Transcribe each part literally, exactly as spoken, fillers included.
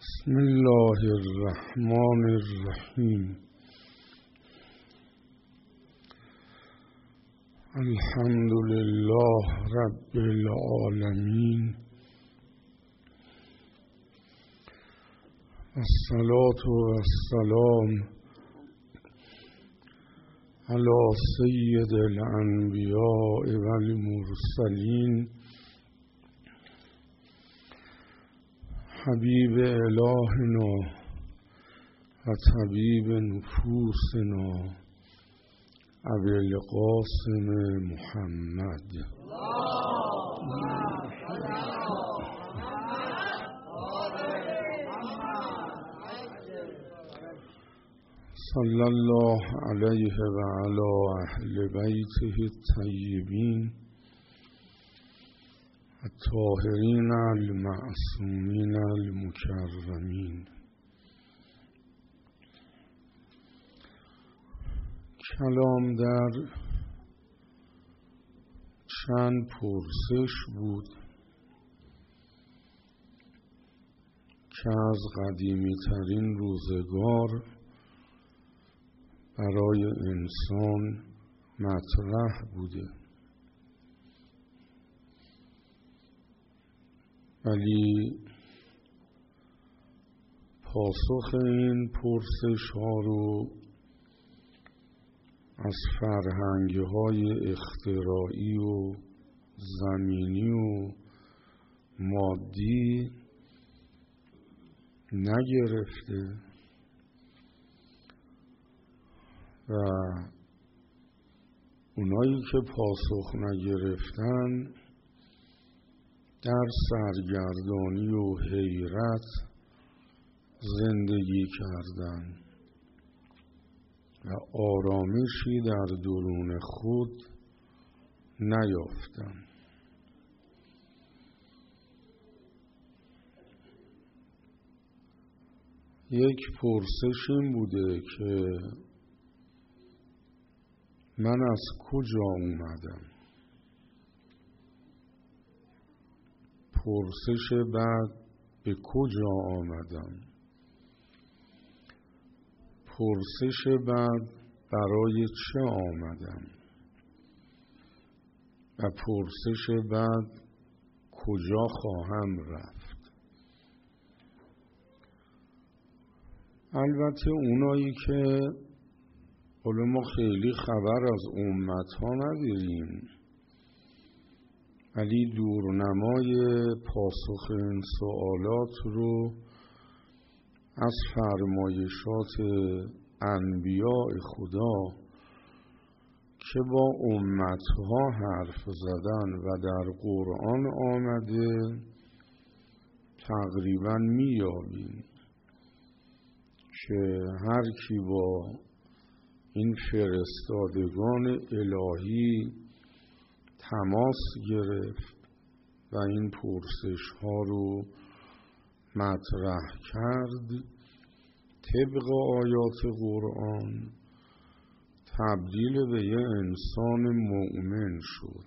بسم الله الرحمن الرحیم. الحمد لله رب العالمین، الصلاة والسلام علی سید الانبیاء والمرسلین، حبیب الهنا و طبیب نفوسنا ابی القاسم محمد. صلی الله علیه و علی اهل بیته الطیبین الطاهرین المعصومین المکرمین. کلام در چند پرسش بود که از قدیمی ترین روزگار برای انسان مطرح بوده، ولی پاسخ این پرسش ها رو از فرهنگ های اختراعی و زمینی و مادی نگرفته و اونایی که پاسخ نگرفتن در سرگردانی و حیرت زندگی کردند و آرامشی در درون خود نیافتند. یک پرسش این بوده که من از کجا اومدم؟ پرسش بعد به کجا آمدم؟ پرسش بعد برای چه آمدم؟ و پرسش بعد کجا خواهم رفت؟ البته اونایی که حالا ما خیلی خبر از امت ها نداریم، ولی دورنمای پاسخ این سوالات رو از فرمایشات انبیاء خدا که با امتها حرف زدن و در قرآن آمده تقریبا میابیم که هر کی با این فرستادگان الهی تماس گرفت و این پرسش ها رو مطرح کرد طبق آیات قرآن تبدیل به یه انسان مؤمن شد.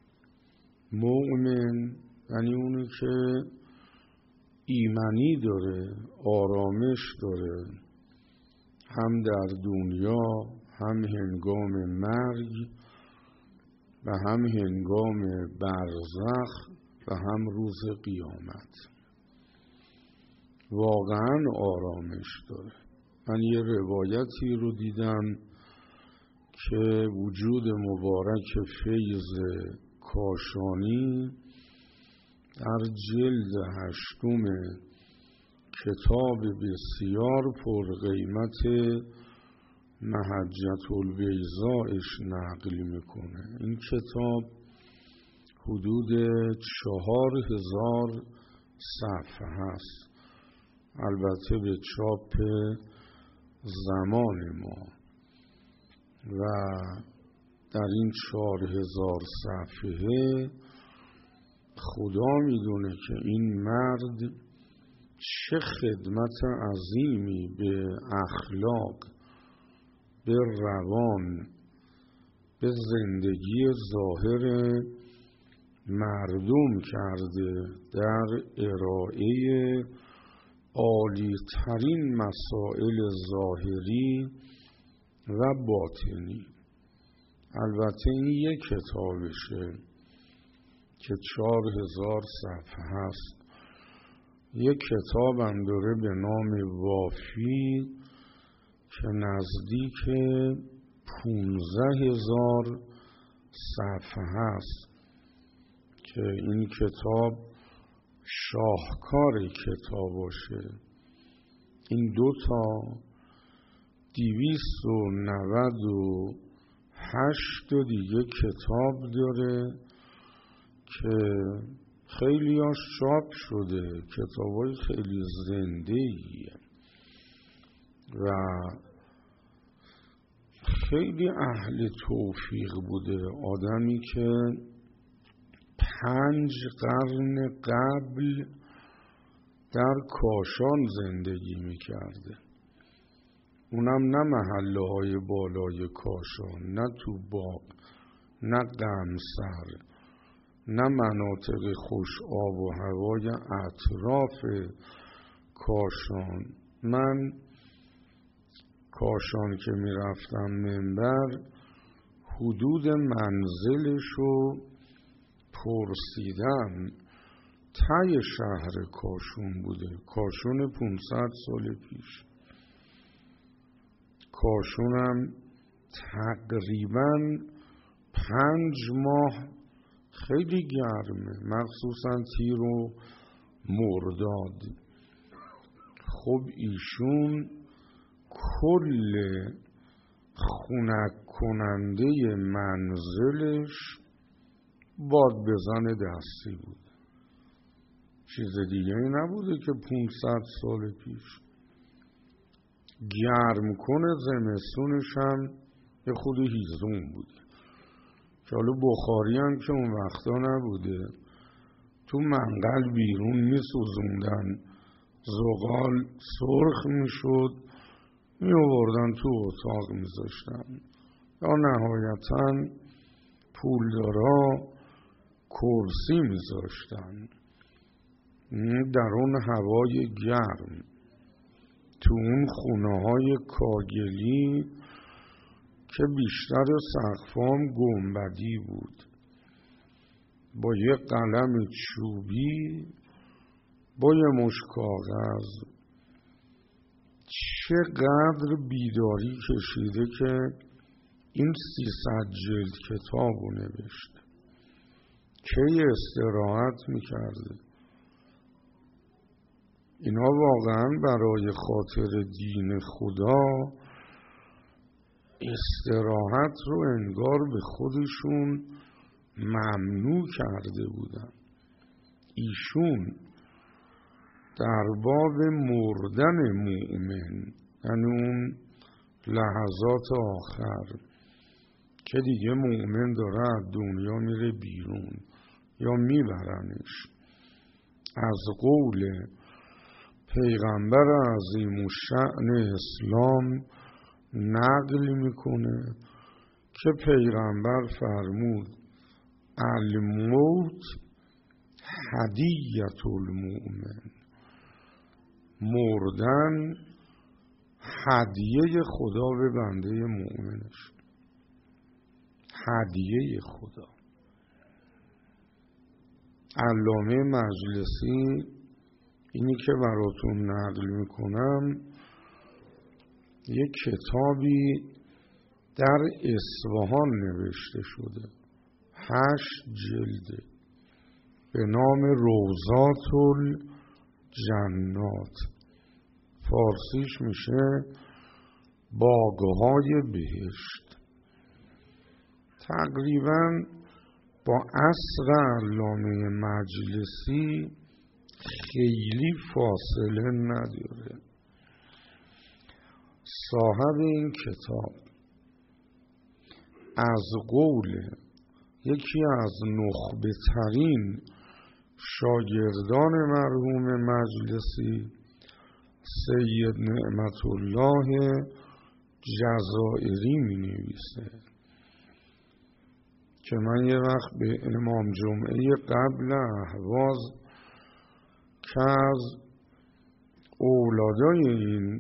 مؤمن یعنی اونی که ایمنی داره، آرامش داره، هم در دنیا هم هنگام مرگ و هم هنگام برزخ و هم روز قیامت واقعا آرامش داره. من یه روایتی رو دیدم که وجود مبارک فیض کاشانی در جلد هشتم کتاب بسیار پرقیمت محجة البیضایش نقل میکنه. این کتاب حدود چهار هزار صفحه هست، البته به چاپ زمان ما، و در این چهار هزار صفحه خدا میدونه که این مرد چه خدمت عظیمی به اخلاق، به روان، به زندگی ظاهر مردم کرده در ارائه عالی ترین مسائل ظاهری و باطنی. البته این یک کتابشه که چهار هزار صفحه هست. یک کتاب هم داره به نام وافی که نزدیک پونزده هزار صفحه هست که این کتاب شاهکار کتاباشه. این دوتا دویست و نود و هشت دیگه کتاب داره که خیلی هاش چاپ شده، کتابای خیلی زنده ایه و خیلی اهل توفیق بوده. آدمی که پنج قرن قبل در کاشان زندگی میکرده، اونم نه محله های بالای کاشان، نه تو باغ، نه قمصر، نه مناطق خوش آب و هوای اطراف کاشان. من کاشان که میرفتم منبر، حدود منزلشو پرسیدم، ته شهر کاشون بوده. کاشون پونصد سال پیش. کاشونم تقریباً پنج ماه خیلی گرمه، مخصوصاً تیر و مرداد. خب ایشون کل خنک کننده منزلش باد بزن دستی بود، چیز دیگه ای نبوده که پونصد سال پیش. گرم کنه زمستونش هم یه خود هیزم بوده که حالا بخاری هم که اون وقتا نبوده، تو منقل بیرون می سوزوندن، زغال سرخ می شد، می آوردن تو اتاق می زاشتن، یا نهایتا پولدارا کرسی می زاشتن در اون هوای گرم. تو اون خونه های کاگلی که بیشتر سقفام گنبدی بود، با یه قلم چوبی، با یه مش کاغذ، چقدر بیداری کشیده که این سیصد جلد کتابو نوشته. کی استراحت میکرده. اینا واقعا برای خاطر دین خدا استراحت رو انگار به خودشون ممنوع کرده بودن. ایشون در باب مردن مؤمن، یعنی اون لحظات آخر که دیگه مؤمن داره از دنیا میره بیرون یا میبرنش، از قول پیغمبر عظیم الشأن اسلام نقل میکنه که پیغمبر فرمود الموت هدیة المؤمن، مردن هدیه خدا به بنده مؤمنش، هدیه خدا. علامه مجلسی اینی که براتون نقل میکنم یک کتابی در اصفهان نوشته شده، هشت جلده، به نام روضات الجنات. فارسیش میشه باغهای بهشت. تقریبا با عصر علامه مجلسی خیلی فاصله نداره. صاحب این کتاب از قول یکی از نخبه ترین شاگردان مرحوم مجلسی، سید نعمت الله جزائری می نویسه که من یه وقت به امام جمعه قبل اهواز که از اولادای این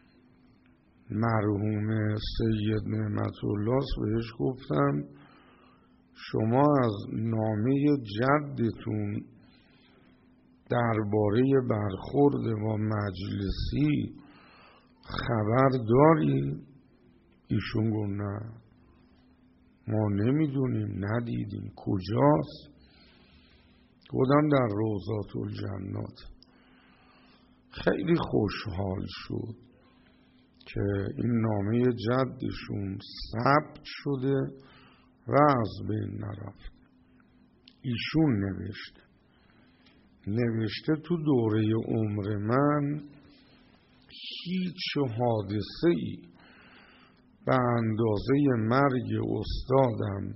مرحوم سید نعمت الله بهش گفتم شما از نامه جدتون درباره برخورد با مجلسی خبر داری؟ ایشون گفت نه ما نمیدونیم، ندیدیم، کجاست؟ گفتم در روضات الجنات. خیلی خوشحال شد که این نامه جدشون ثبت شده و از بین نرفت. ایشون نوشته نوشته تو دوره عمر من هیچ حادثه ای به اندازه مرگ استادم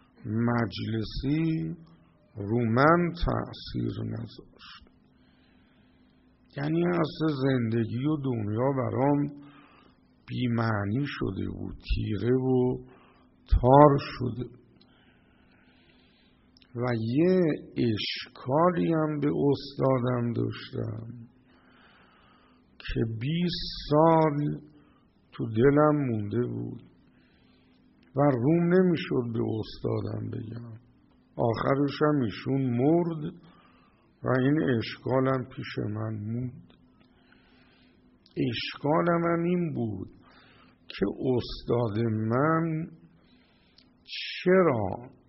مجلسی رو من تأثیر نذاشت. یعنی اصلا زندگی و دنیا برام بی‌معنی شده بود، تیره و تار شده. و یه اشکالی هم به استادم داشتم که بیست سال تو دلم مونده بود و روم نمیشد به استادم بگم. آخرش هم ایشون مرد و این اشکالم پیش من موند. اشکالم هم این بود که استاد من چرا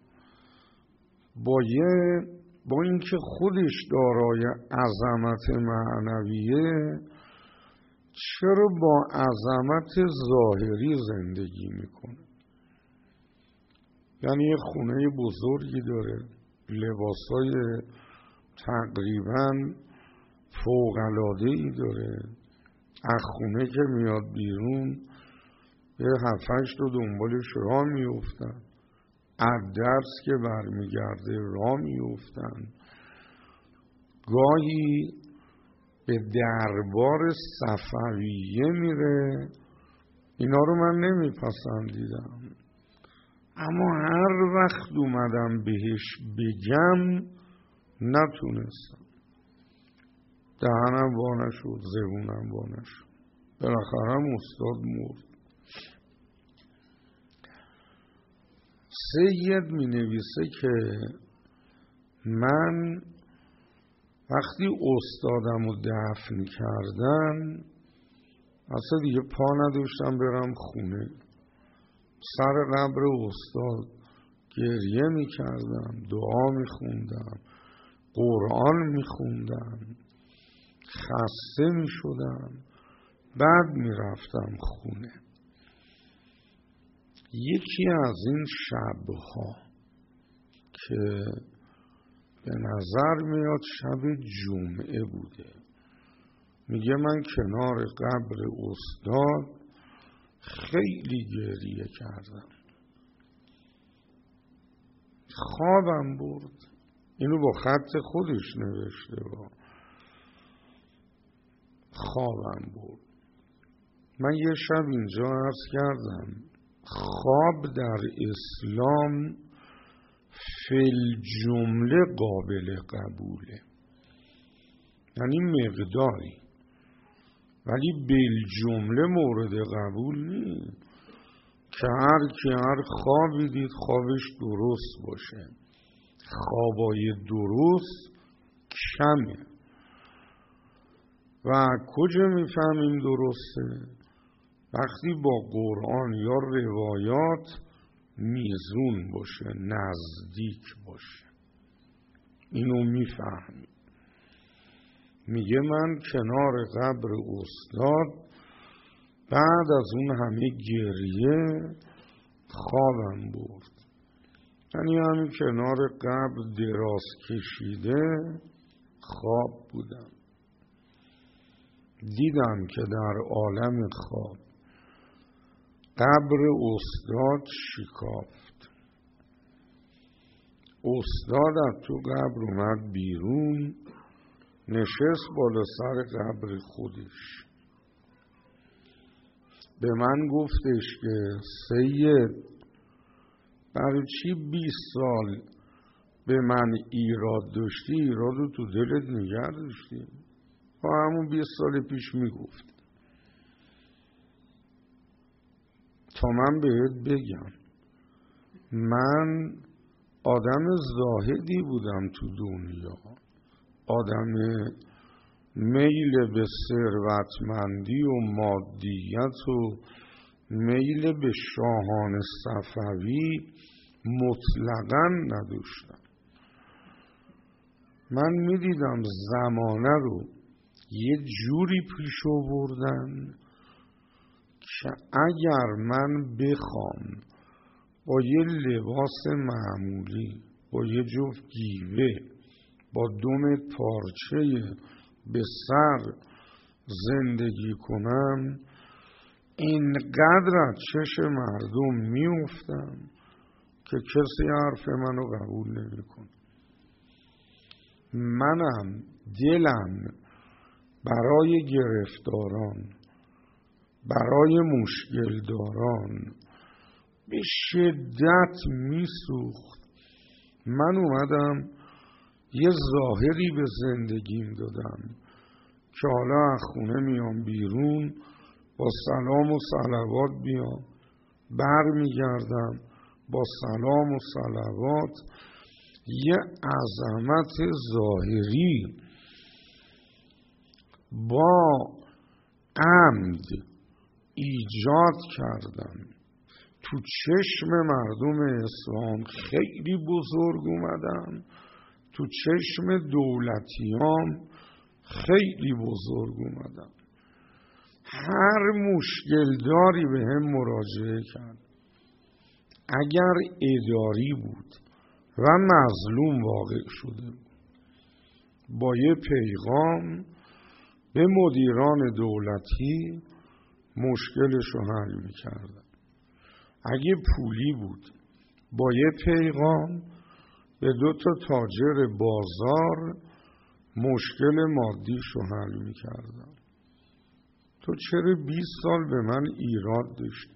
با یه با اینکه خودش دارای عظمت معنویه چرا با عظمت ظاهری زندگی میکنه؟ یعنی یه خونه بزرگی داره، لباسای تقریبا فوق‌العاده‌ای داره، از خونه که میاد بیرون یه هفتش تا دنبالش راه میفتن، از درس که برمیگرده راه میفتن، گاهی به دربار صفویه میره. اینا رو من نمیپسندیدم، اما هر وقت اومدم بهش بگم نتونستم. دهنم وا نشد، زبونم وا نشد. بالاخره استاد مرد. سید می نویسه که من وقتی استادم رو دفن کردن اصلا دیگه پا نداشتم برم خونه. سر قبر استاد گریه می کردم، دعا می خوندم، قرآن می خوندم، خسته می شدم، بعد می رفتم خونه. یکی از این شبها که به نظر میاد شب جمعه بوده، میگه من کنار قبر استاد خیلی گریه کردم، خوابم برد. اینو با خط خودش نوشته با خوابم برد. من یه شب اینجا عرض کردم خواب در اسلام فی جمله قابل قبوله، یعنی مقداری، ولی بالجمله مورد قبول نیست که هر کی هر خوابی دید خوابش درست باشه. خوابای درست کمه. و کجا میفهمیم درسته؟ وقتی با قرآن یا روایات میزون باشه، نزدیک باشه، اینو میفهمیم. میگه من کنار قبر استاد بعد از اون همه گریه خوابم برد. یعنی همین کنار قبر دراز کشیده خواب بودم. دیدم که در عالم خواب قبر استاد شکافت. استاد از تو قبر اومد بیرون، نشست بالا سر قبر خودش. به من گفتش که سید برای چی بیست سال به من ایراد داشتی؟ ایراد رو تو دلت نگه داشتی؟ با همون بیست سال پیش میگفت. تا من بهت بگم من آدم زاهدی بودم تو دنیا، آدم میل به ثروتمندی و مادیت و میل به شاهان صفوی مطلقاً نداشتم. من میدیدم زمانه رو یه جوری پیش آوردن که اگر من بخوام با یه لباس معمولی، با یه جفت گیوه، با دم پارچه به سر زندگی کنم، اینقدر از چشم مردم میافتم که کسی حرف منو قبول نمیکنه. منم دلم برای گرفتاران، برای مشکل داران به شدت میسوخت. من اومدم یه ظاهری به زندگیم دادم که حالا از خونه میام بیرون با سلام و صلوات بیام، بر میگردم با سلام و صلوات. یه عظمت ظاهری با عمد ایجاد کردم تو چشم مردم اصفهان، خیلی بزرگ اومدم تو چشم دولتیام، خیلی بزرگ اومدم. هر مشکل داری به هم مراجعه کرد. اگر اداری بود و مظلوم واقع شده بود، با یه پیغام به مدیران دولتی مشکلش رو حل می‌کردن. اگه پولی بود با یه پیغام به دو تا تاجر بازار مشکل مادیش رو حل می‌کردن. تو چرا بیست سال به من ایراد داشتی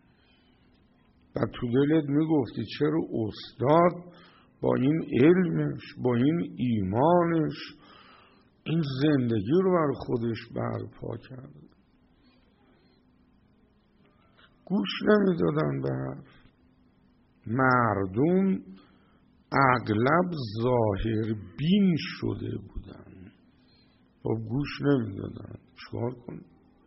و تو دلت میگفتی چرا استاد با این علمش، با این ایمانش این زندگی رو بر خودش برپا کرده؟ گوش نمیدادن به حرف. مردم اغلب ظاهر بین شده بودن، خب گوش نمیدادن. چیکار کنیم؟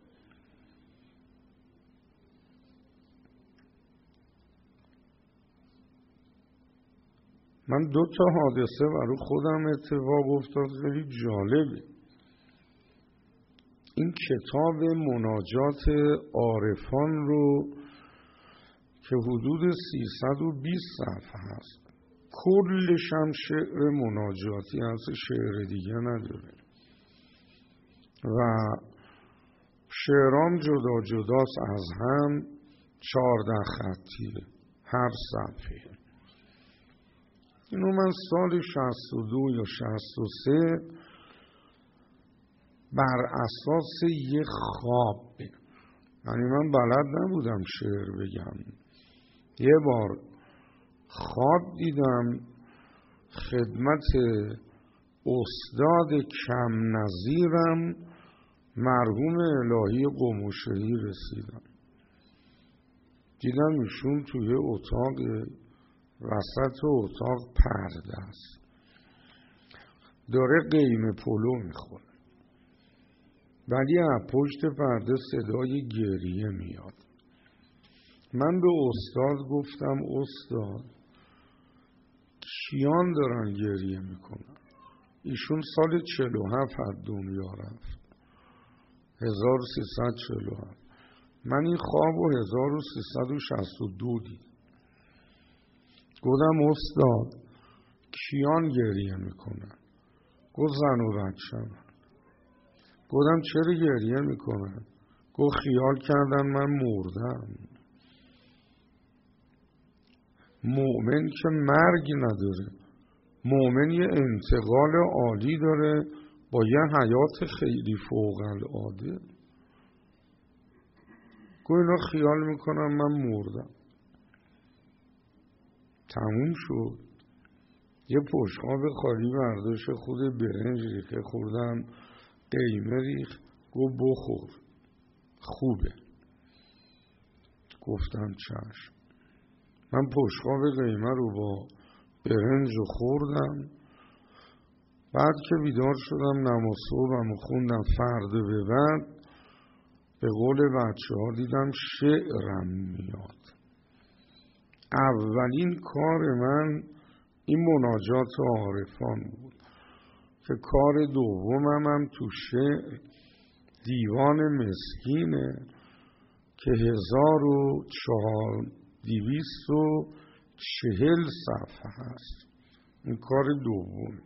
من دو تا حادثه برای خودم اتفاق افتاد خیلی جالبه. این کتاب مناجات عارفان رو که حدود سیصد و بیست صفحه هست، کلش هم شعر مناجاتی هست، شعر دیگه نداره و شعرام جدا جداست از هم، چارده خطیه هر صفحه. اینو من سال شصت و دو یا شصت و سه بر اساس یه خواب، یعنی من بلد نبودم شعر بگم، یه بار خواب دیدم خدمت استاد کم نظیرم مرحوم الهی قم و شهی رسیدم. دیدم ایشون توی اتاق، وسط اتاق پرده است، داره قیم پلو میخوره، ولی از پشت پرده صدای گریه میاد. من به استاد گفتم استاد کیان دارن گریه میکنن؟ ایشون سال چهل و هفت از دنیا رفت، هزار و سیصد و چهل و هفت. من این خواب رو هزار و سیصد و شصت و دو دیدم. گفتم استاد کیان گریه میکنن؟ گفت زن و بچه من. گفتم چرا گریه میکنن؟ گفت خیال کردن من مردم. مؤمن که مرگ نداره، مؤمن یه انتقال عالی داره با یه حیات خیلی فوق العاده. گفت اینا خیال میکنن من مردم. تموم شد. یه پشقاب خالی برداشت، خود برنج ریخه خوردم، قیمه ریخت، گفت بخور خوبه. گفتم چشم. من بشقاب قیمه رو با برنج رو خوردم. بعد که بیدار شدم نماز صبحم رو خوندم. فردا به بعد به قول بچه ها دیدم شعرم میاد. اولین کار من این مناجات عارفان بود که کار دومم هم تو شعر دیوان مسکینه که هزار و چهار دیویست و چهل صفحه هست. این کار دوم.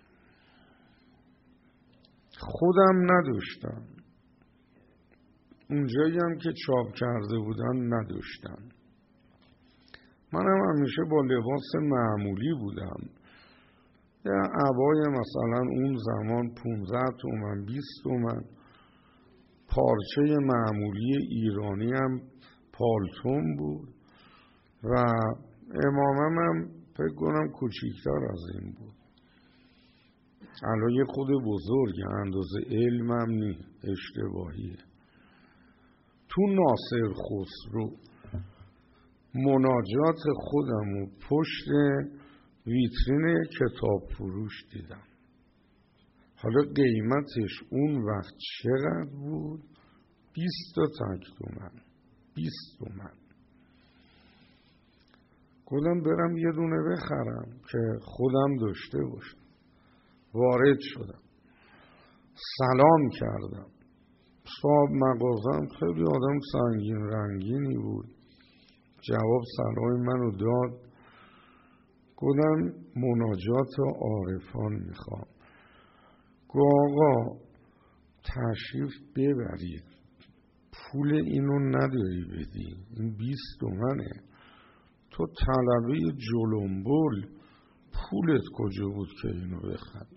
خودم نداشتم، اونجایی هم که چاپ کرده بودن نداشتن. منم همیشه با لباس معمولی بودم. یه عبای مثلا اون زمان پونزده تومن بیست تومن، پارچه معمولی ایرانی هم پالتون بود و امامم هم فکر کنم کوچیکتر از این بود. الان یه خود بزرگه، اندازه علمم نی، اشتباهیه. تو ناصر خسرو مناجات خودم و پشت ویترین کتاب فروش دیدم. حالا قیمتش اون وقت چقدر بود؟ بیست تا تک تومن. بیست تومن. گفتم برم یه دونه بخرم که خودم داشته باشم. وارد شدم، سلام کردم. صاحب مغازم خیلی آدم سنگین رنگینی بود. جواب سلام منو داد. گفتم مناجات عارفان میخوام. گفت آقا تشریف ببرید، پول اینو نداری بدی، این بیست تومنه. تو طلبه جلنبول، پولت کجا بود که اینو بخری؟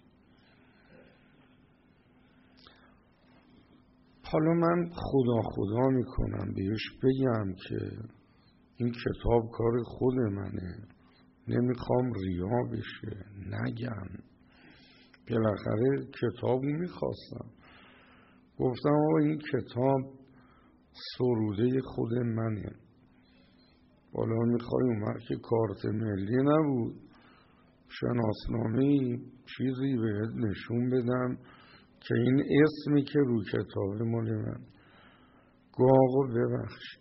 حالا من خدا خدا میکنم بهش بگم که این کتاب کار خود منه، نمیخوام ریا بشه، نگم. بالاخره کتابو میخواستم. گفتم آقا این کتاب سروده خود منه. بالا میخوای اومد که کارت ملی نبود، شناسنامه‌ای چیزی بهت نشون بدم که این اسمی که رو کتاب مال من. گفت آقا ببخش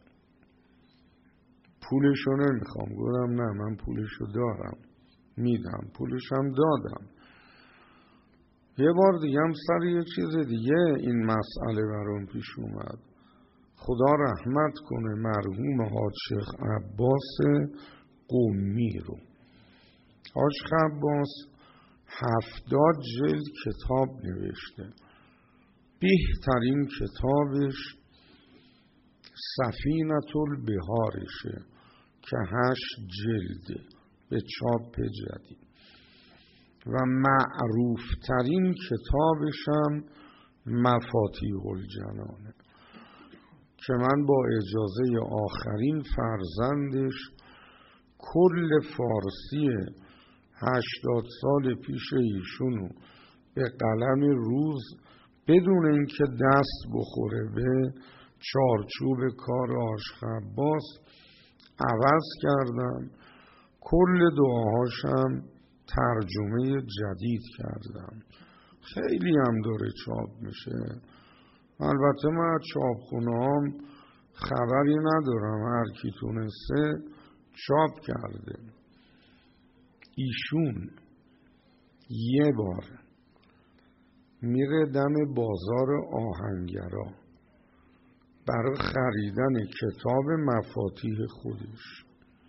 پولشو نمیخوام. گفتم نه من پولشو دارم میدم. پولشم دادم. یه بار دیگه هم سر یه چیز دیگه این مسئله برام پیش اومد. خدا رحمت کنه مرحوم حاج شیخ عباس قمی رو. حاج شیخ عباس هفتاد جلد کتاب نوشته. بهترین کتابش سفینة البحارشه که هشت جلده به چاپ جدید و معروفترین کتابشم مفاتیح الجنانه که من با اجازه آخرین فرزندش کل فارسی هشتاد سال پیش ایشونو به قلم روز بدون اینکه دست بخوره به چارچوب کار حاج شیخ عباس عوض کردم. کل دعاهاشم ترجمه جدید کردم. خیلی هم داره چاپ میشه. البته من از چاپخونه هم خبری ندارم، هر کی تونسته چاپ کرده. ایشون یه بار میره دم بازار آهنگرا برای خریدن کتاب مفاتیح خودش.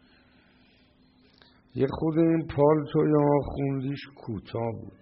یه خود این پالتوی آخوندیش کوتاه بود،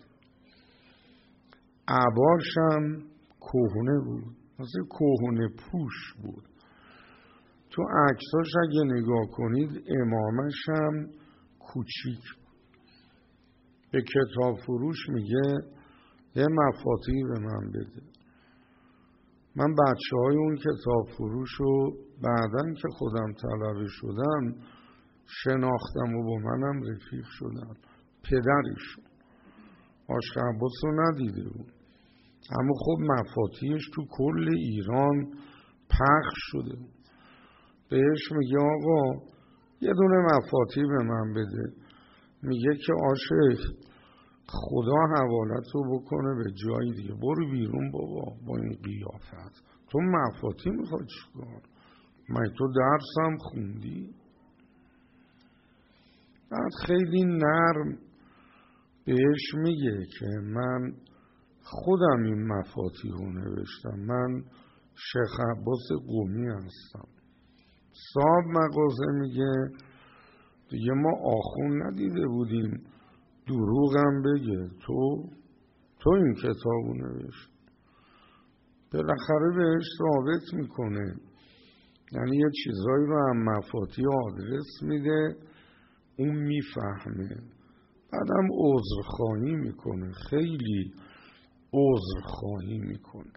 عباشم کهنه بود، مثل کهنه پوش بود. تو عکساش اگه نگاه کنید امامش هم کوچیک بود. به کتاب فروش میگه یه مفاتیح به من بده. من بچه های اون کتاب فروش رو بعدن که خودم طلبه شدم شناختم و با منم رفیق شدم. پدرشون حاج شیخ عباس رو ندیده بود. اما خب مفاتیحش تو کل ایران پخش شده. بهش میگه آقا یه دونه مفاتیح به من بده. میگه که عاشق خدا حوالت رو بکنه به جایی دیگه، برو بیرون بابا با این قیافت، تو مفاتیح میخواد چیکار؟ من تو درسم خوندی؟ بعد خیلی نرم بهش میگه که من خودم این مفاتیح رو نوشتم، من شیخ عباس قمی هستم. صاحب مغازه میگه دیگه ما آخون ندیده بودیم دروغم بگه، تو تو این کتابو نوشت. بالاخره بهش ثابت میکنه، یعنی یه چیزایی رو هم مفاتیح آدرس میده، اون میفهمه، بعدم عذرخواهی میکنه، خیلی عذرخواهی میکنه.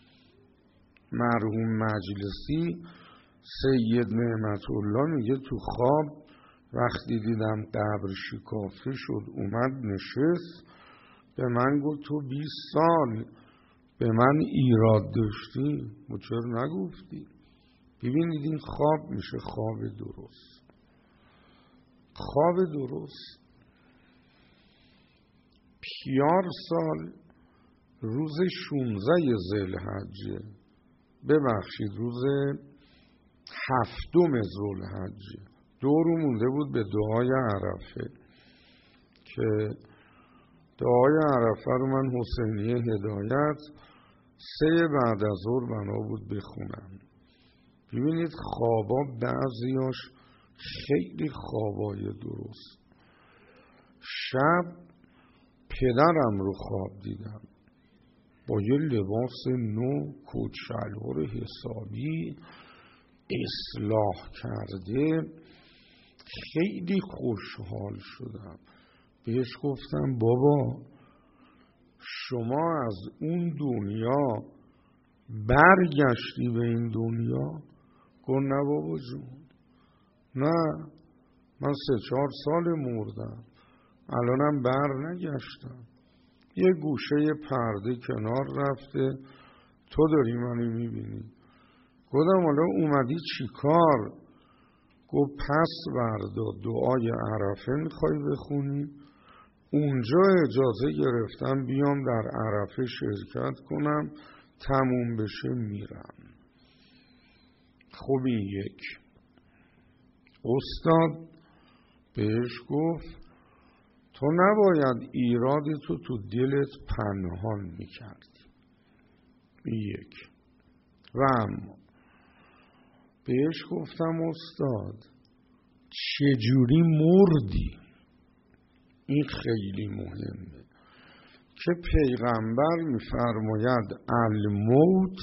مرحوم مجلسی سید نعمت الله میگه تو خواب وقتی دیدم قبر شکافته شد اومد نشست به من گفت تو بیست سال به من ایراد داشتی و چرا نگفتی؟ ببینید این خواب میشه خواب درست. خواب درست. پیار سال روز شونزده ذوالحجه، ببخشید روز هفتم ذوالحجه، دو رو مونده بود به دعای عرفه که دعای عرفه رو من حسینیه هدایت سه بعد از ظهر بنا بود بخونم. ببینید خوابا بعضیاش خیلی خوابای درست. شب پدرم رو خواب دیدم با یه لباس نو، کت شلوار حسابی، اصلاح کرده، خیلی خوشحال شدم. بهش گفتم بابا شما از اون دنیا برگشتی به این دنیا؟ گفت نه بابا جون، نه من سه چهار سال مردم، الانم بر نگشتم، یه گوشه پرده کنار رفته، تو داری منو میبینی. گفتم حالا اومدی چی کار؟ گفت پس بردا دعای عرفه میخوای بخونی؟ اونجا اجازه گرفتم بیام در عرفه شرکت کنم، تموم بشه میرم. خب این یک. استاد بهش گفت تو نباید ایرادتو تو دلت پنهان میکردی. این یک. و اما بهش گفتم استاد چجوری مردی؟ این خیلی مهمه که پیغمبر میفرماید الموت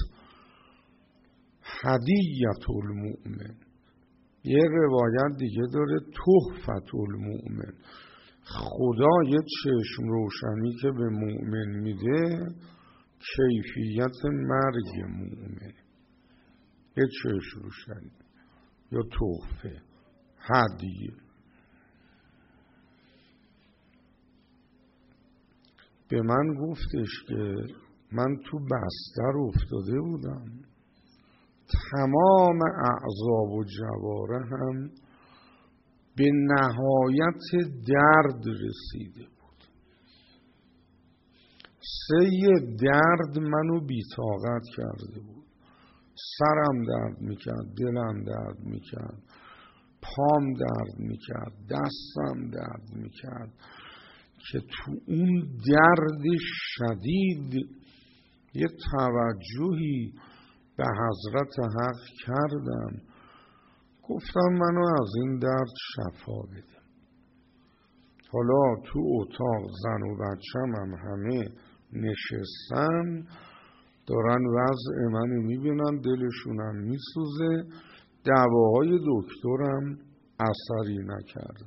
هدیت المؤمن. یه روایت دیگه داره تحفت المؤمن. خدا یه چشم روشنی که به مؤمن میده کیفیت مرگ مؤمن، یه چشم روشنی یا تحفه، هدیه. به من گفتش که من تو بستر افتاده بودم، تمام اعضا و جوارحم به نهایت درد رسیده بود. سه درد منو بی‌طاقت کرده بود. سرم درد میکرد، دلم درد میکرد، پام درد میکرد، دستم درد میکرد که تو اون درد شدید یه توجهی به حضرت حق کردم، گفتم منو از این درد شفا بده. حالا تو اتاق زن و بچم هم همه نشستن دارن وضع منو میبینن، دلشونم میسوزه، دواهای دکترم اثری نکرده.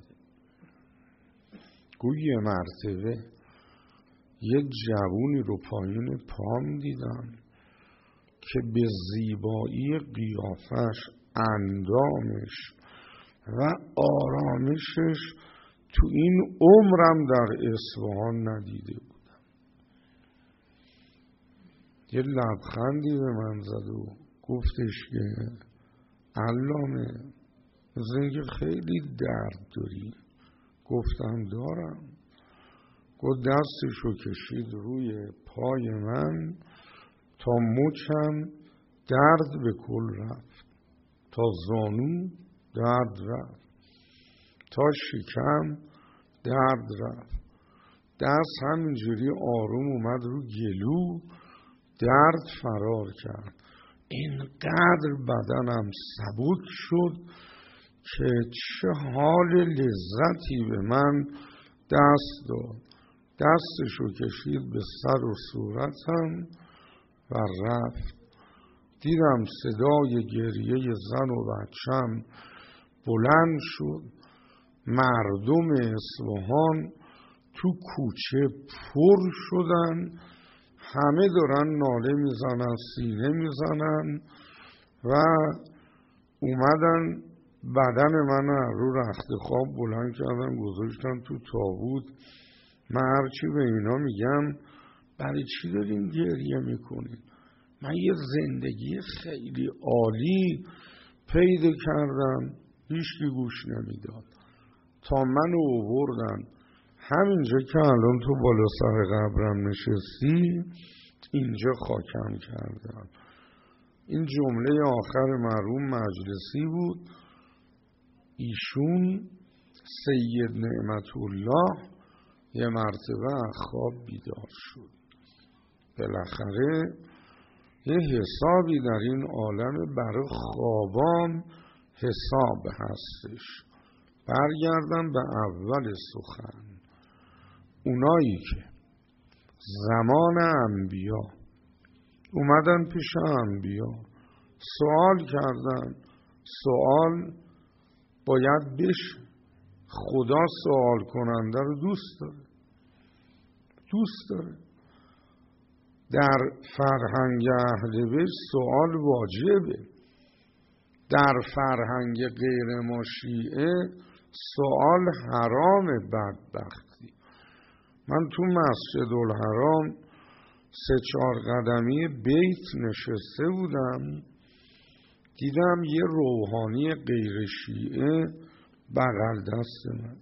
گوی یه مرتبه یه جوونی رو پایین پام دیدم که به زیبایی قیافش، اندامش و آرامشش تو این عمرم در اصفهان ندیده بودم. یه لبخندی به من زد و گفتش که علامه مثل اینکه خیلی درد داری. گفتم دارم. گفت دستشو کشید روی پای من تا مچم درد به کل رفت، تا زانو درد رفت، تا شکم درد رفت. دست همینجوری آروم اومد رو گلو، درد فرار کرد. اینقدر بدنم سبک شد که چه حال لذتی به من دست داد. دستشو کشید به سر و صورتم و رفت. دیدم صدای گریه زن و بچم بلند شد. مردم اصفهان تو کوچه پر شدن، همه دارن ناله میزنن، سینه میزنن و اومدن بدن من رو رخت خواب بلند کردن گذاشتن تو تابوت. من هرچی به اینا میگم برای چی دارین گریه میکنین؟ من یه زندگی خیلی عالی پیدا کردم، هیچکی گوش نمیداد تا منو آوردن همینجا که الان تو بالا سر قبرم نشستی، اینجا خاکم کردن. این جمله آخر مرحوم مجلسی بود. ایشون سید نعمت الله یه مرتبه خواب بیدار شد. بالاخره یه حسابی در این عالم برای خوابان حساب هستش. برگردم به اول سخن. اونایی که زمان انبیا اومدن پیش انبیا سوال کردن، سوال باید بشه. خدا سوال کننده رو دوست داره، دوست داره. در فرهنگ اهل بیت سوال واجبه. در فرهنگ غیر ما شیعه سوال حرام. بدبختی من تو مسجد الحرام سه چهار قدمی بیت نشسته بودم، دیدم یه روحانی غیر شیعه بغل دست من.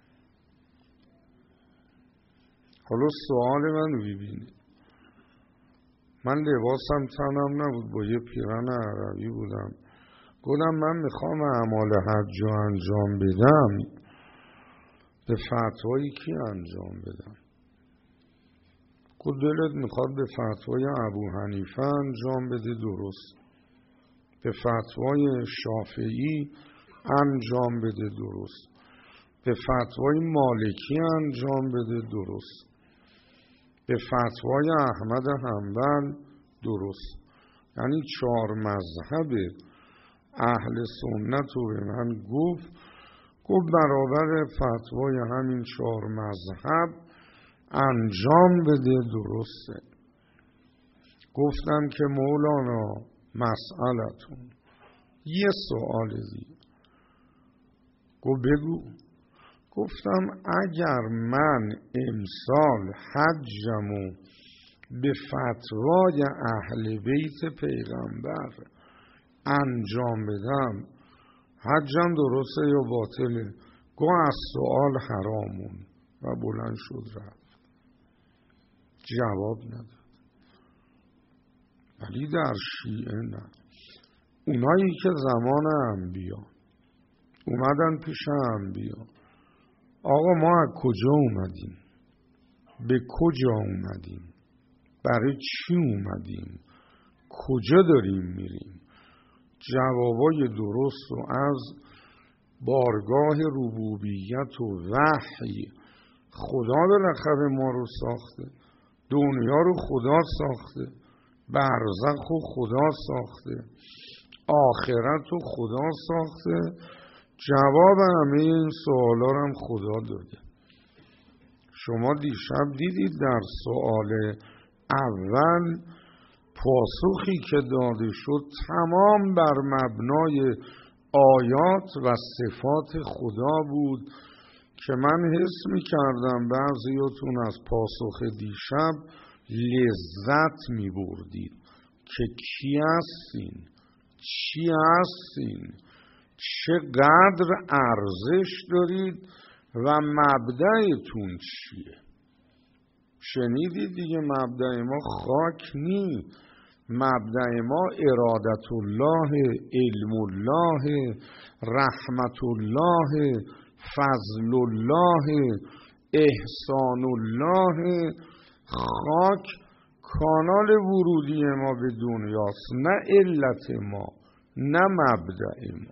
حالا سوال من ببینید. من لباسم تنم نبود، با یه پیرن عربی بودم. گفتم من میخوام اعمال حج رو انجام بدم، به فتوای کی انجام بدم؟ گفت دلت میخواد به فتوای ابو حنیفه انجام بده، درست. به فتوای شافعی انجام بده، درست. به فتوای مالکی انجام بده، درست. به فتوای احمد حنبل، درست. یعنی چهار مذهب اهل سنت رو به من گفت گفت برابر فتوای همین چهار مذهب انجام بده، درسته. گفتم که مولانا مسئلتون یه سوال دیگه. گفت بگو. گفتم اگر من امسال حجمو به فتوای اهل بیت پیغمبر انجام بدم، حجم درسته یا باطله؟ گفت از سوال حرامون و بلند شد رفت. جواب نداد. ولی در شیعه نه. اونایی که زمان انبیا اومدن پیش انبیا، آقا ما از کجا اومدیم؟ به کجا اومدیم؟ برای چی اومدیم؟ کجا داریم میریم؟ جوابای درست و از بارگاه ربوبیت و وحی. خدا بالاخره ما رو ساخته، دنیا رو خدا ساخته، برزخ رو خدا ساخته، آخرت رو خدا ساخته. جواب همه این سوالا رو هم خدا داده. شما دیشب دیدید در سوال اول پاسخی که داده شد تمام بر مبنای آیات و صفات خدا بود که من حس می کردم بعضیاتون از پاسخ دیشب لذت می بردید که کی هستین، چی هستین، چقدر ارزش دارید و مبدأتون چیه. شنیدید دیگه، مبدأ ما خاک نی، مبدأ ما ارادت الله، علم الله، رحمت الله، فضل الله، احسان الله. خاک کانال ورودی ما به دنیاست، نه علت ما، نه مبدأ ما.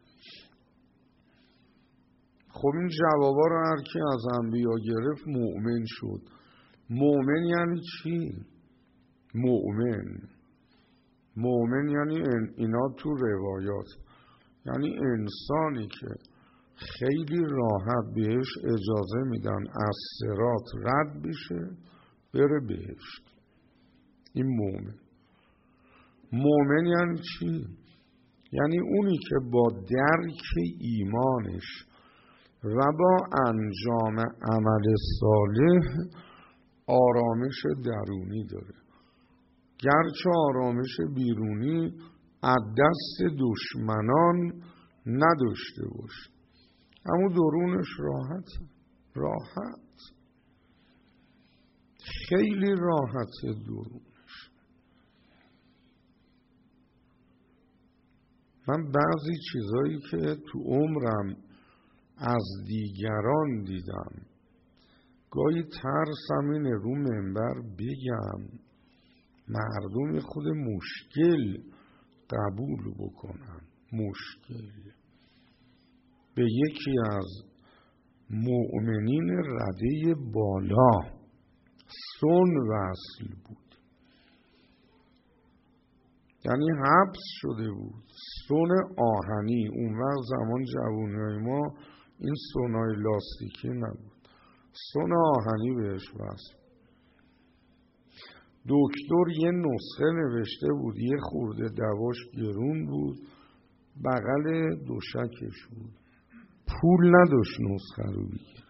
خب این جوابا رو هر کی از انبیا گرفت مؤمن شد. مؤمن یعنی چی؟ مؤمن مؤمن یعنی اینا تو روایات، یعنی انسانی که خیلی راحت بهش اجازه میدن از صراط رد بشه بره بهشت. این مؤمن. مؤمن یعنی چی؟ یعنی اونی که با درک ایمانش و با انجام عمل صالح آرامش درونی داره، گرچه آرامش بیرونی از دست دشمنان نداشته باشه، اما درونش راحت راحت خیلی راحت درونش. من بعضی چیزایی که تو عمرم از دیگران دیدم گاهی ترسم اینه رو منبر بگم مردم خود مشکل قبول بکنن. مشکل به یکی از مؤمنین رده بالا سن وصل بود، یعنی حبس شده بود، سن آهنی. اون وقت زمان جوانیای ما این سنای لاستیکی نبود، سن آهنی بهش وصل. دکتر یه نسخه نوشته بود، یه خورده دواش گرون بود، بغل دوشکش بود، پول نداشت نسخه رو بگیره،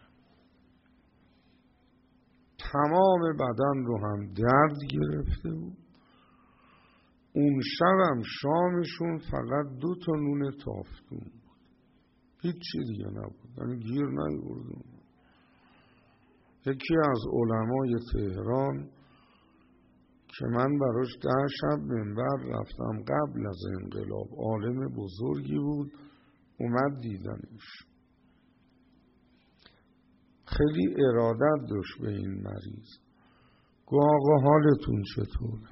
تمام بدن رو هم درد گرفته بود. اون شبم شامشون فقط دو تا نون تافتون بود، هیچ چی دیگه نبود، یعنی گیر نیوردون. یکی از علمای تهران که من براش ده شب منبر رفتم قبل از انقلاب، عالم بزرگی بود، اومد دیدنش، خیلی ارادت داشت به این مریض. گفت آقا حالتون چطوره؟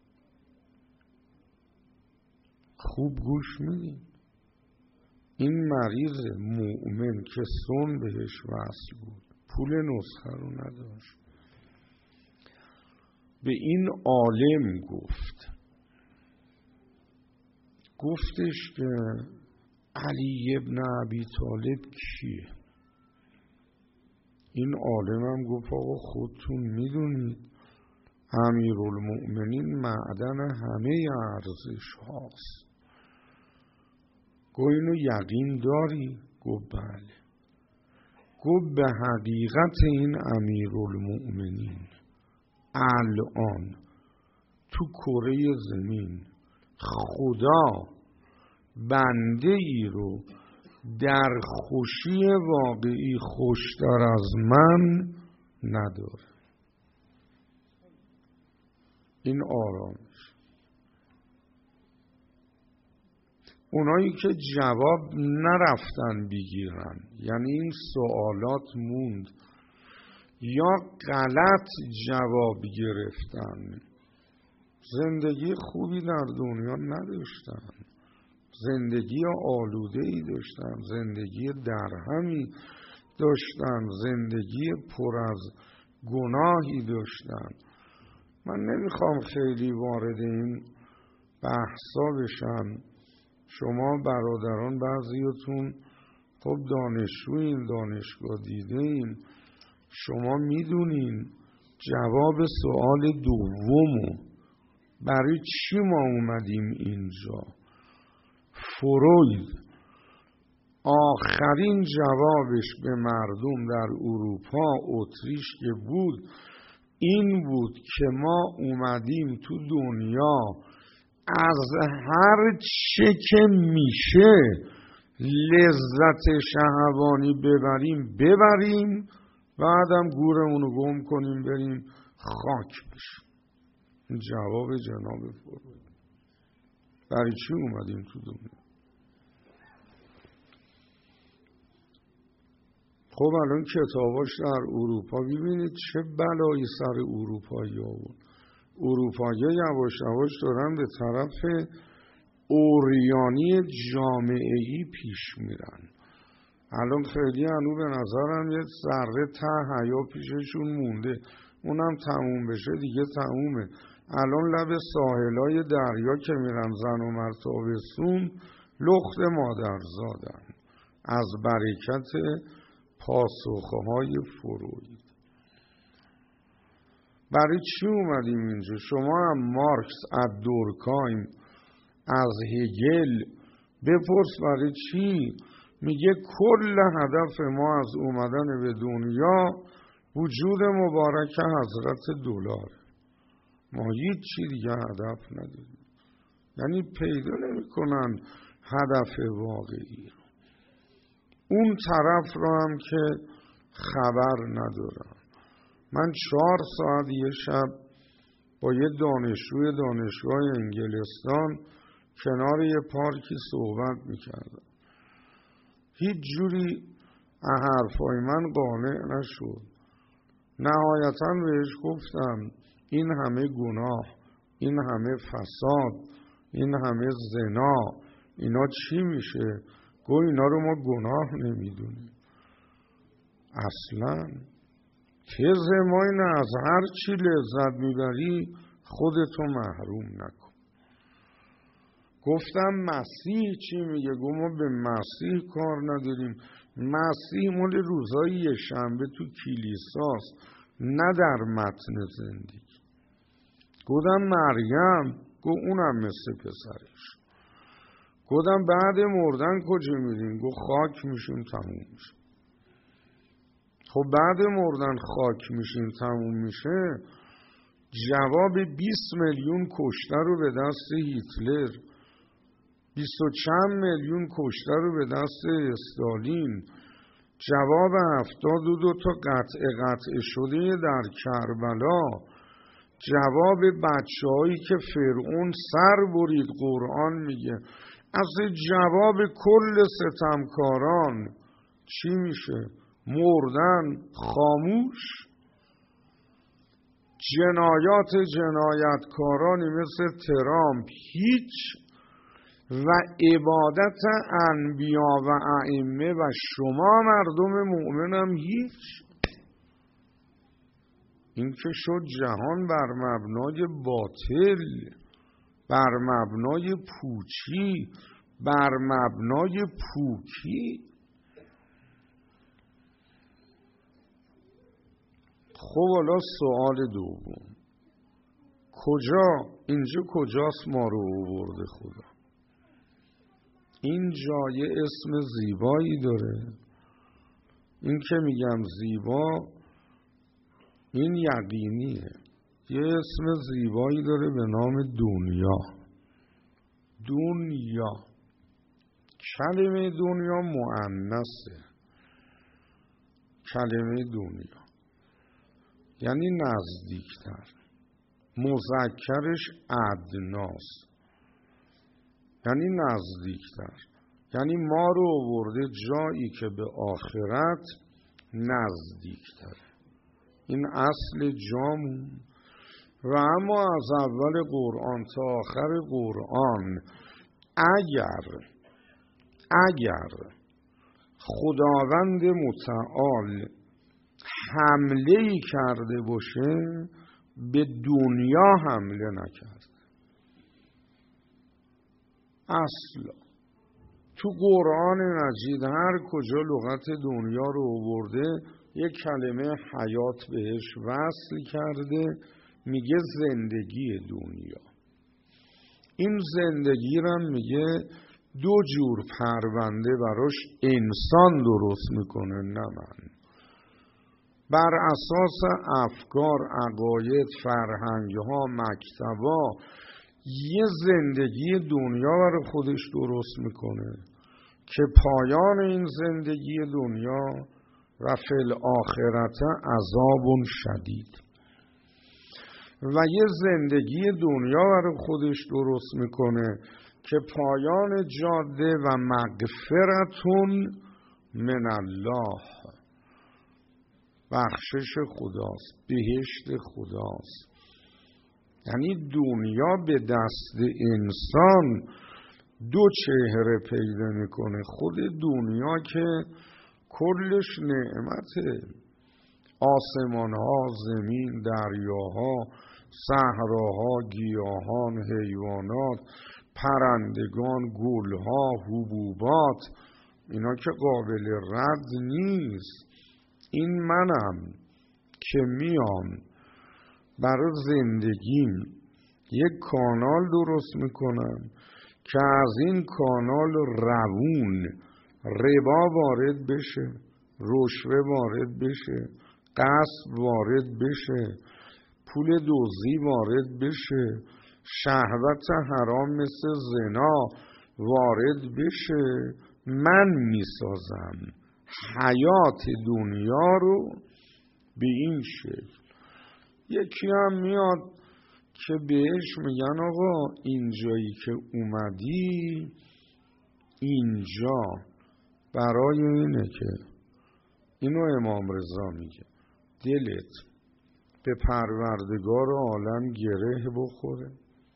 خوب گوش میدین. این مریض مؤمن که سن بهش وصل بود، پول نسخه رو نداشت، به این عالم گفت گفتش که علی ابن ابی طالب کیه؟ این عالم هم گفت آقا خودتون میدونید امیرالمؤمنین معدن همه ارزش هاست. گفت اینو یقین داری؟ گفت بله. گفت به حقیقت این امیرالمؤمنین الان تو کره زمین خدا بنده ای رو در خوشی واقعی خوشتر از من نداره. این آرامش. اونایی که جواب نرفتن بگیرن، یعنی این سوالات موند یا غلط جواب گرفتن، زندگی خوبی در دنیا نداشتن، زندگی آلوده‌ای داشتن، زندگی درهمی داشتن، زندگی پر از گناهی داشتن. من نمیخوام خیلی وارد این بحثا بشم. شما برادران بعضیتون خب دانشجوین، دانشگاه دیدین، شما میدونین جواب سوال دومو برای چی ما اومدیم اینجا. فروید آخرین جوابش به مردم در اروپا، اتریش که بود، این بود که ما اومدیم تو دنیا از هر چه که میشه لذت شهوانی ببریم ببریم، بعدم گورمونو گم کنیم بریم خاک بشیم. این جواب جناب فروید. برای چی اومدیم تو دنیا؟ خب الان کتاباش در اروپا ببینید چه بلایی سر اروپایی آورد. اروپایی یواش یواش دارن به طرف اوریانی جامعه‌ای پیش میرن. الان خیلی هنو به نظرم یه ذره ته حیا پیششون مونده، اونم تموم بشه دیگه تمومه. الان لب ساحلای دریا که میرن زن و مرد تابستون لخت مادر زادن از برکت پاسخهای فروید. برای چی اومدیم اینجا؟ شما هم مارکس، از دورکایم، از هگل بپرس برای چی؟ میگه کل هدف ما از اومدن به دنیا وجود مبارک حضرت دلار. ما هیچ چی دیگه هدف نداریم. یعنی پیدا نمی کنن هدف واقعی رو. اون طرف رو هم که خبر ندارن. من چهار ساعت یه شب با یه دانشجوی دانشگاه انگلستان کنار یه پارکی صحبت میکردم. هیچ جوری حرفای من قانع نشد. نهایتا بهش گفتم این همه گناه، این همه فساد، این همه زنا، اینا چی میشه؟ گو اینا رو ما گناه نمیدونیم اصلا. تز ما اینه از هر چی لذت میبری خودتو محروم نکن. گفتم مسیح چی میگه؟ گو ما به مسیح کار نداریم. مسیح مال روزای یه شنبه تو کلیساست، نه در متن زندگی. گفتم مریم، گو اونم مثل پسرش. گفتم بعد مردن کجا میریم؟ گو خاک میشیم تموم میشه. خب بعد مردن خاک میشیم تموم میشه، جواب بیست میلیون کشته رو به دست هیتلر، بیست و چند میلیون کشته رو به دست استالین، جواب هفتاد و دو تا قطع قطع شده در کربلا، جواب بچه هایی که فرعون سر برید قرآن میگه، از جواب کل ستمکاران چی میشه؟ مردن، خاموش. جنایات جنایتکارانی مثل ترامپ هیچ، و عبادت انبیا و ائمه و شما مردم مؤمنم هیچ. این که شد جهان بر مبنای باطل، بر مبنای پوچی، بر مبنای پوکی. خب حالا سوال دوم، کجا اینجا کجاست ما رو آورده خدا؟ این جای اسم زیبایی داره. این که میگم زیبا این یقینیه. یه اسم زیبایی داره به نام دنیا. دنیا، کلمه دنیا مؤنثه. کلمه دنیا یعنی نزدیکتر، مذکرش ادناست یعنی نزدیکتر. یعنی ما رو آورده جایی که به آخرت نزدیکتره. این اصل جامون. و اما از اول قرآن تا آخر قرآن اگر اگر خداوند متعال حمله ای کرده باشه به دنیا حمله نکرده. اصلا تو قرآن مجید هر کجا لغت دنیا رو آورده یک کلمه حیات بهش وصل کرده، میگه زندگی دنیا. این زندگی رو میگه دو جور پرونده براش انسان درست میکنه، نه من. بر اساس افکار، عقاید، فرهنگ‌ها، مکتب‌ها یه زندگی دنیا برای خودش درست میکنه که پایان این زندگی دنیا و فی الاخرت عذاب شدید، و یه زندگی دنیا برای خودش درست میکنه که پایان جاده و مغفرتون من الله، بخشش خداست، بهشت خداست. یعنی دنیا به دست انسان دو چهره پیدا میکنه. خود دنیا که کلش نعمته، آسمان ها، زمین، دریاها، صحراها، گیاهان، حیوانات، پرندگان، گلها، حبوبات، اینا که قابل رد نیست. این منم که میام برای زندگیم یک کانال درست میکنم که از این کانال روون ربا وارد بشه، رشوه وارد بشه، غصب وارد بشه، پول دزدی وارد بشه، شهوت حرام مثل زنا وارد بشه. من میسازم حیات دنیا رو به این شکل. یکی هم میاد که بهش میگن آقا اینجایی که اومدی اینجا برای اینه که، اینو امام رضا میگه، دلت به پروردگار عالم گره بخوره،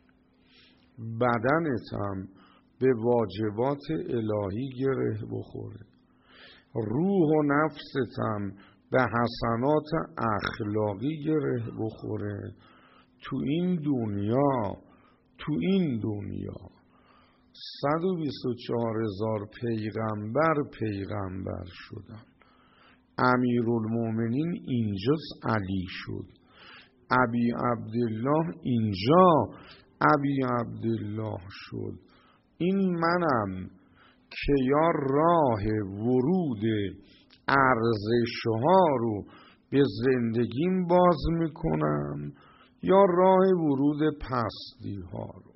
بدنت هم به واجبات الهی گره بخوره، روح و نفست هم به حسنات اخلاقی گره بخوره. تو این دنیا تو این دنیا صد و بیست و چهار هزار پیغمبر پیغمبر شدن. امیرالمومنین اینجاست علی شد، ابی عبدالله اینجا ابی عبدالله شد. این منم که یا راه ورود ارزش‌ها رو به زندگیم باز میکنم یا راه ورود پستی ها رو.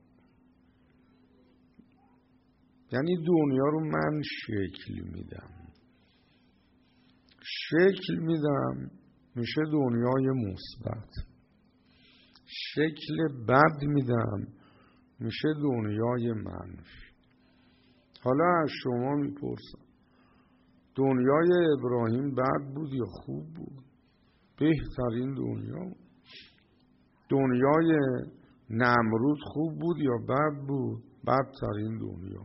یعنی دنیا رو من شکل میدم شکل میدم میشه دنیای مثبت، شکل بد میدم میشه دنیای منفی. حالا از شما میپرسم دنیای ابراهیم بد بود یا خوب بود؟ بهترین دنیا. دنیای نمرود خوب بود یا بد بود؟ بدترین دنیا.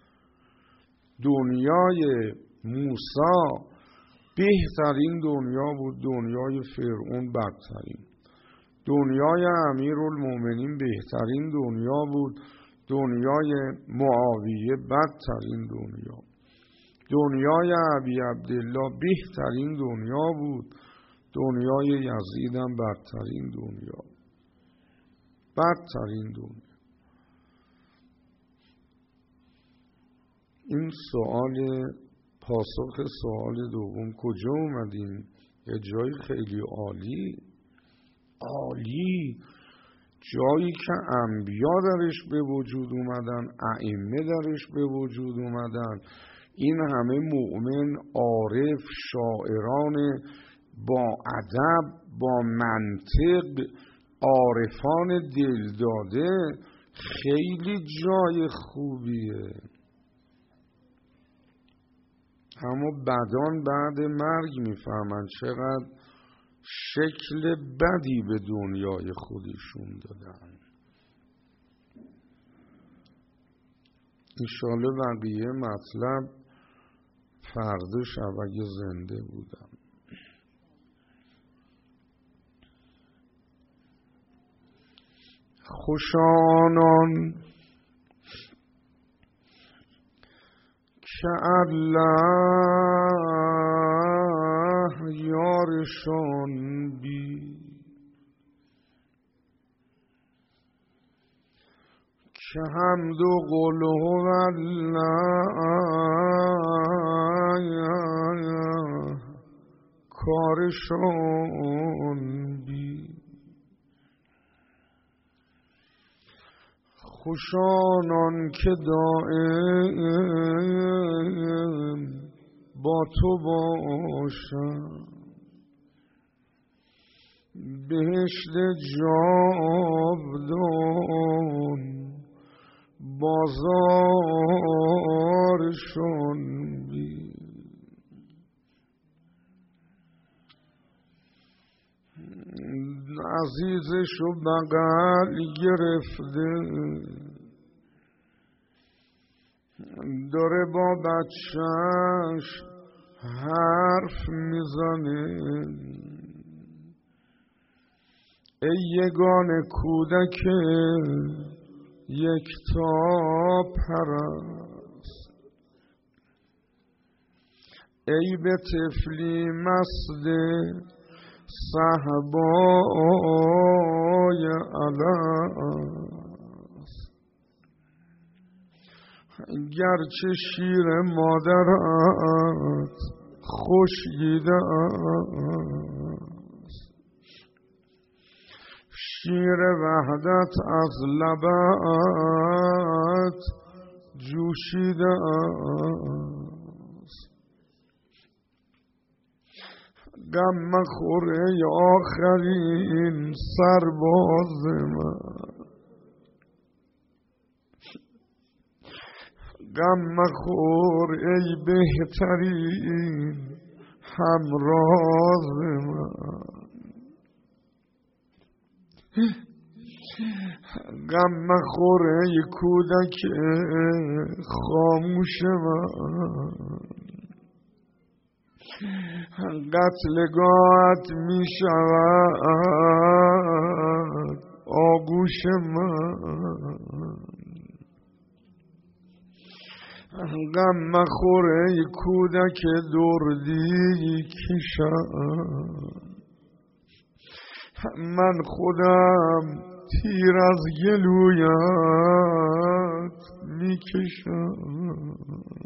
دنیای موسی بهترین دنیا بود، دنیای فرعون بدترین. دنیای امیرالمومنین بهترین دنیا بود، دنیای معاویه بدترین دنیا. دنیای ابی عبدالله بهترین دنیا بود، دنیای یزید هم بدترین دنیا. بدترین دنیا. این سوال، پاسخ سوال دوم کجا اومدیم؟ یه جای خیلی عالی عالی، جایی که انبیا درش به وجود اومدن، ائمه درش به وجود اومدن، این همه مؤمن، عارف، شاعران با ادب، با منطق، عارفان دلداده. خیلی جای خوبیه. اما بدان بعد مرگ میفهمن چقدر شکل بدی به دنیای خودشون دادن. انشالله بقیه مطلب فردا شب اگه زنده بودم. خوشانان که الله یارشان بی، که حمد و قل هو الله کارشان بی. خوشانان که دائم با تو باشم، بهشت جاودان بازارشان بی. عزیزشو بغل گرفته داره با بچهش حرف میزنه، ای یگانه کودک یک تا پرست، ای به طفلی مست صحبای الست، گرچه شیر مادرت خشکیده است، شیر وحدت از لبت جوشیده است. غم مخور ای آخرین سرباز من، غم مخور ای بهترین همراز من، غم مخور ای کودک خاموش من، قتلگاهت می شود آغوش من، غم مخور ای کودک دردی کشم، من خودم تیر از گلویت می کشم،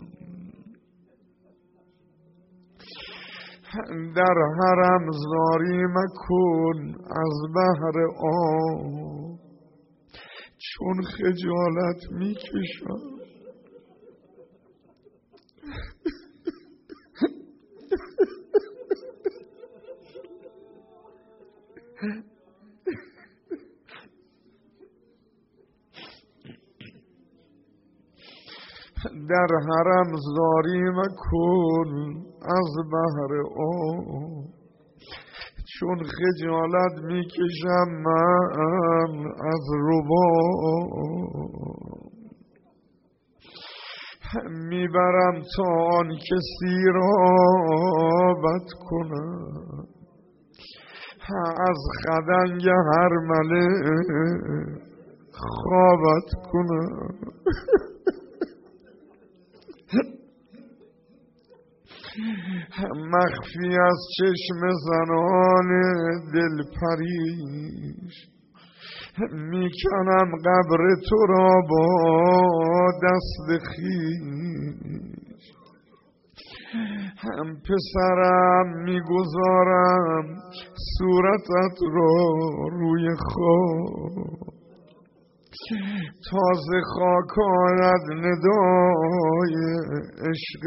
در حرم زاری مکن از بحر آب، چون خجالت می کشم. در حرم زاری مکن از بحر آب، چون خجالت میکشم من از رباب، میبرم تا آن کسی رابط کنم، از خدنگ هرمله خوابت کنم. مخفی از چشم زنان دل پریش، میکنم قبر تو را با دست خویش، هم پسرم میگذارم صورتت را روی خواب، تازه خاک آید ندای عشق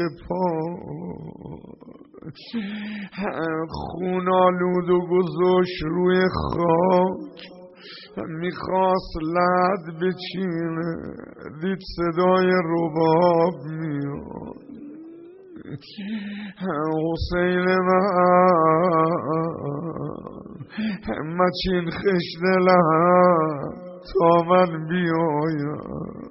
پاک، خون آلود و گذاشت روی خاک، میخواست لعد بچینه دید صدای رباب میاد، حسین من مچین خشت لحد تا من بیایم،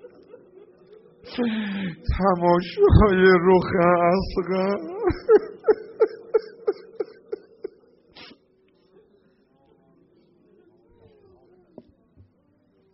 تماشای رخ اصغر